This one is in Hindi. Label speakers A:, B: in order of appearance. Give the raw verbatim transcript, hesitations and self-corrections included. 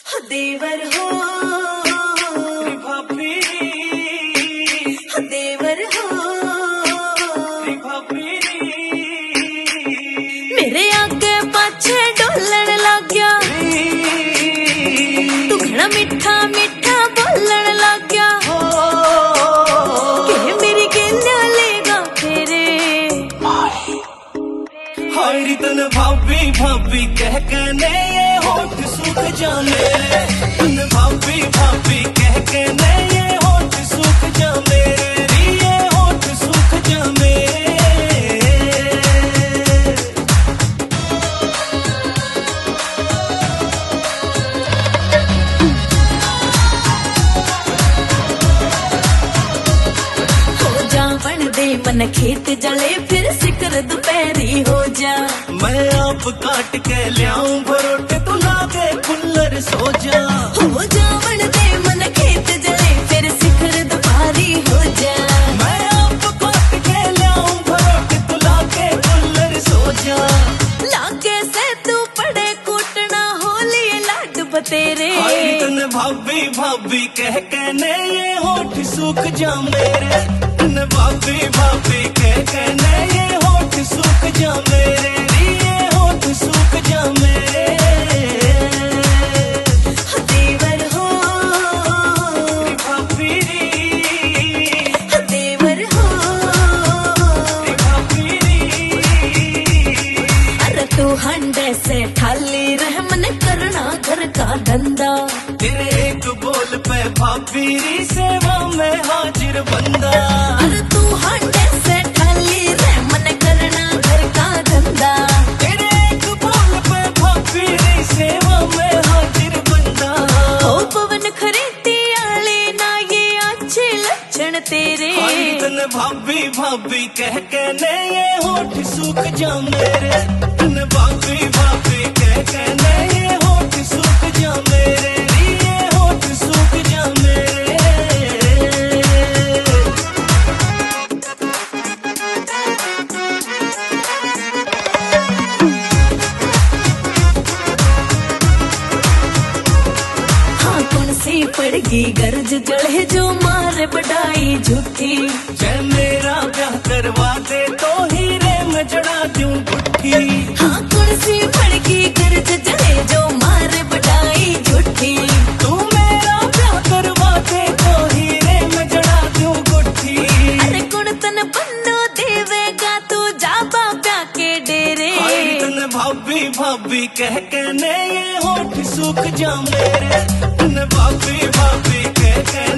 A: देवर हो भाभी, देवर हो भाभी, मेरे आगे पाछे डोलण लग गया, तू घना मीठा मीठा बोलण लग गया, कि मेरी गेंदा लेगा फेरे।
B: हाय तन भाभी भाभी कह कहने ये होठ सूख जा मेरे, तन भाभी भाभी कह कहने ये होठ सूख जा मेरे, ये होठ सूख जा मेरे।
A: हो जा बन दे मन खेत जले फिर सिकर दोपहरी हो जा,
B: मैं आप काट के लियाऊं भरोटे तू लागे कुल्लर सो जा।
A: हो जा बन दे मन खेत जले फिर सिखर दोपहरी हो जा,
B: मैं आप काट के लियाऊं भरोटे तू लागे कुल्लर सो जा।
A: लागे से तू पड़े कूटना होली लाड बतेरे।
B: हाय तन भाभी भाभी कह कहने ये होठ सूख जा मेरे, तन भाभी भाभी कह कहने ये होठ सूख जा मेरे, ये होठ सूख जा मेरे।
A: देवर हो
B: भाभी,
A: देवर हो
B: भाभी,
A: अरे तू हंडे से खाली रह मन करना घर का धंधा,
B: तेरे एक बोल पे भाभी सेवा में हाजिर बंदा।
A: अरे तू हंडे से खाली रह मन करना घर का धंधा,
B: तेरे एक बोल पे भाभी सेवा में हाजिर बंदा।
A: ओ पवन खरीदी आले ना ये अच्छे लक्षण तेरे।
B: हाय तन भाभी भाभी कह कहने ये होठ सूख जा मेरे, तन भाभी भाभी कह कहने ये होठ सूख जा मेरे, ये होठ सूख जा मेरे।
A: हाँ कौन सी पड़गी गर्ज जड़े जो मारे बढ़ाई झूठी,
B: जय मेरा ब्याह करवा दे तो हीरे में जड़ा दूं गुट्ठी।
A: हाँ कौन सी पड़गी गर्ज जड़े जो मारे बढ़ाई झूठी,
B: तू मेरा ब्याह करवा दे तो हीरे में जड़ा दूं गुट्ठी।
A: अरे कौन तन बन्नो देवेगा तू जाबा प्या के डेरे।
B: हाय तन भाभी भाभी कह कहने ये होठ सूख जा मेरे, तन भाभी भाभी कह कहने